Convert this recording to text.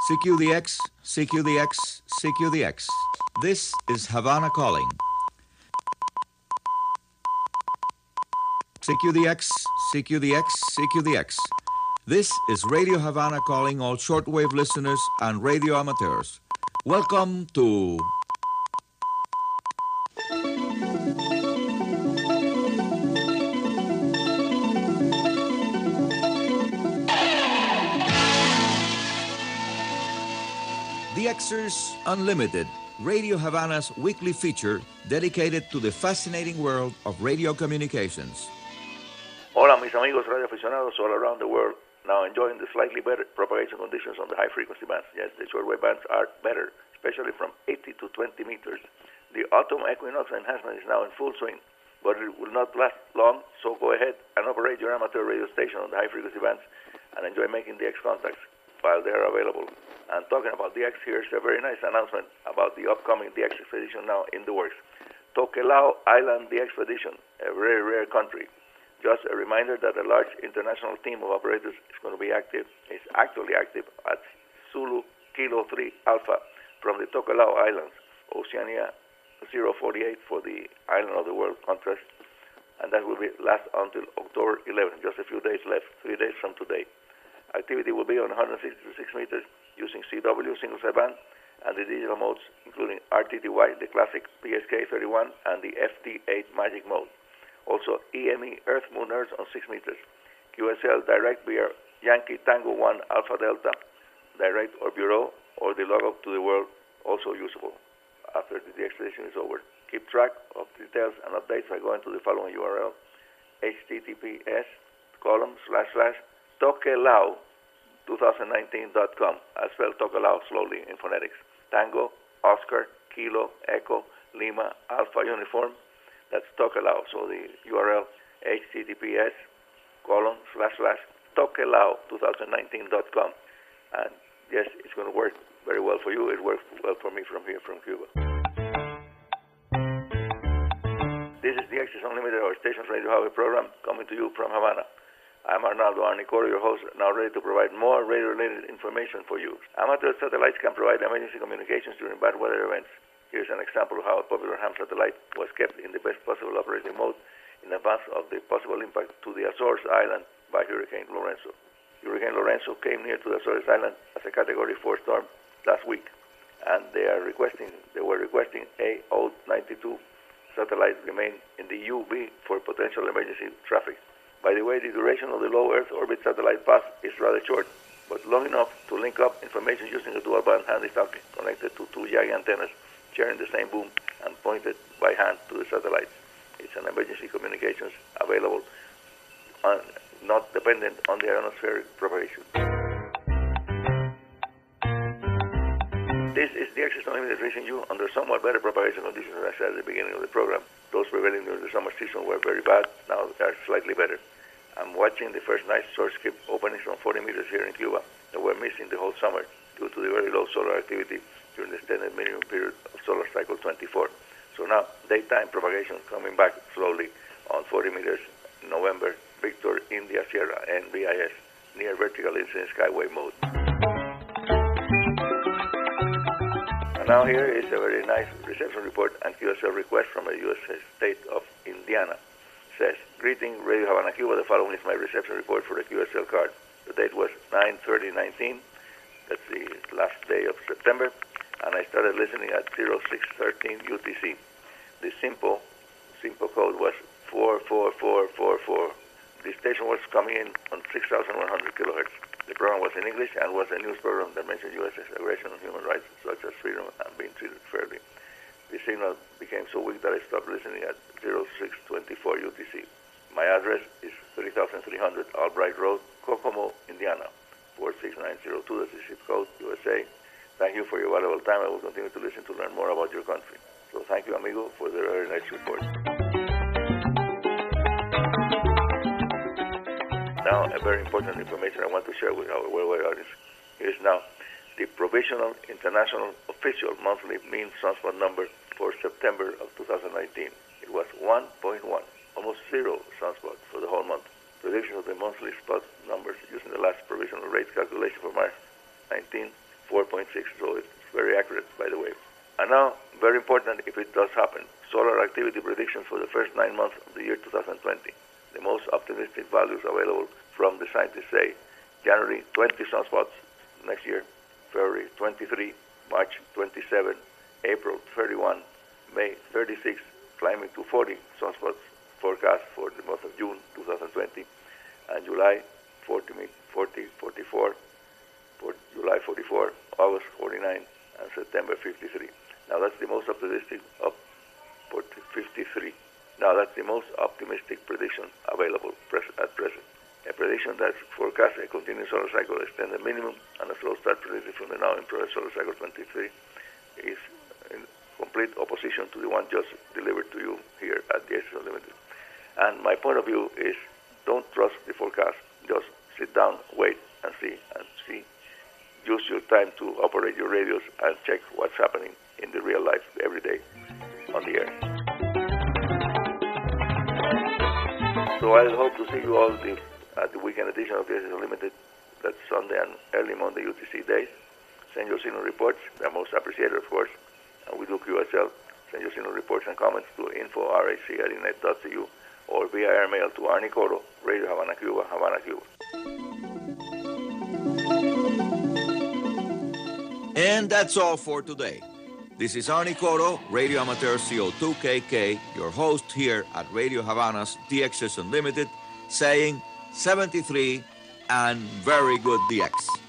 CQDX, CQDX, CQDX. This is Havana calling. CQDX, CQDX, CQDX. This is Radio Havana calling all shortwave listeners and radio amateurs. Welcome to... The Xers Unlimited, Radio Havana's weekly feature dedicated to the fascinating world of radio communications. Hola, mis amigos radio aficionados all around the world, now enjoying the slightly better propagation conditions on the high-frequency bands. Yes, the shortwave bands are better, especially from 80 to 20 meters. The autumn equinox enhancement is now in full swing, but it will not last long, so go ahead and operate your amateur radio station on the high-frequency bands and enjoy making the X contacts while they are available. And talking about the X, here's a very nice announcement about the upcoming DX expedition now in the works. Tokelau Island DX expedition, a very rare country. Just a reminder that a large international team of operators is going to be active, is actually active at Zulu Kilo 3 Alpha from the Tokelau Islands, Oceania 048 for the Island of the World contest. And that will be last until October 11th, just a few days left, 3 days from today. Activity will be on 166 meters using CW single sideband and the digital modes including RTTY, the classic PSK31 and the FT8 Magic mode. Also EME Earth Moon Earth on 6 meters. QSL direct via Yankee Tango 1 Alpha Delta, direct or bureau or the log up to the world, also usable after the expedition is over. Keep track of details and updates by going to the following URL, https://tokelau2019.com. I spell Tokelau slowly in phonetics. Tango, Oscar, Kilo, Echo, Lima, Alpha Uniform. That's Tokelau. So the URL, https://tokelau2019.com. And yes, it's going to work very well for you. It works well for me from here, from Cuba. This is the Access Unlimited, our station's radio highway program, coming to you from Havana. I'm Arnaldo Arnicoro, your host, now ready to provide more radio-related information for you. Amateur satellites can provide emergency communications during bad weather events. Here's an example of how a popular ham satellite was kept in the best possible operating mode in advance of the possible impact to the Azores Island by Hurricane Lorenzo. Hurricane Lorenzo came near to the Azores Island as a Category 4 storm last week, and they were requesting AO92 satellites remain in the UV for potential emergency traffic. By the way, the duration of the low Earth orbit satellite path is rather short, but long enough to link up information using a dual-band handy-talkie connected to two Yagi antennas sharing the same boom and pointed by hand to the satellites. It's an emergency communications available, not dependent on the ionospheric propagation. This is the Access Unlimited reaching you under somewhat better propagation conditions, as I said at the beginning of the program. Those prevailing during the summer season were very bad. Now they are slightly better. I'm watching the first nice source skip openings from 40 meters here in Cuba that were missing the whole summer due to the very low solar activity during the extended minimum period of solar cycle 24. So now daytime propagation coming back slowly on 40 meters in November, Victor, India, Sierra, and NBIS, near vertical incident skyway mode. And now here is a very nice reception report and QSL request from the U.S. state of Indiana. It says, greeting Radio Havana, Cuba. The following is my reception report for the QSL card. The date was 9/30/19. That's the last day of September. And I started listening at 0613 UTC. The simple code was 44444. The station was coming in on 6,100 kilohertz. The program was in English and was a news program that mentioned U.S. aggression on human rights, such as freedom and being treated fairly. The signal became so weak that I stopped listening at 0624 UTC. My address is 3300 Albright Road, Kokomo, Indiana, 46902. That's the zip code, USA. Thank you for your valuable time. I will continue to listen to learn more about your country. So thank you, amigo, for the very nice report. Now, a very important information I want to share with our worldwide audience. Here's now the provisional international official monthly mean sunspot number for September of 2019. It was 1.1, almost zero sunspot for the whole month. Prediction of the monthly spot numbers using the last provisional rates calculation for March 19 4.6, so it's very accurate, by the way. And now, very important, if it does happen, solar activity predictions for the first 9 months of the year 2020. The most optimistic values available from the scientists say January 20 sunspots next year, February 23, March 27, April 31, May 36, climbing to 40 sunspots forecast for the month of June 2020, and July 40, 44, for July 44, August 49, and September 53. Now that's the most optimistic of 53. Now that's the most optimistic prediction available at present. A prediction that forecasts a continuous solar cycle extended minimum and a slow start predicted from the now in progress solar cycle 23 is in complete opposition to the one just delivered to you here at the Access Unlimited. And my point of view is don't trust the forecast. Just sit down, wait, and see. Use your time to operate your radios and check what's happening in the real life every day on the air. So I hope to see you all at the weekend edition of the Access Unlimited. That's Sunday and early Monday UTC days. Send your signal reports. They're most appreciated, of course. And we do QSL. Send your signal reports and comments to info@rac@inet.cu or via airmail to Arnie Coro, Radio Havana, Cuba, Havana, Cuba. And that's all for today. This is Arnie Coro, Radio Amateur CO2KK, your host here at Radio Havana's DXS Unlimited, saying 73 and very good DX.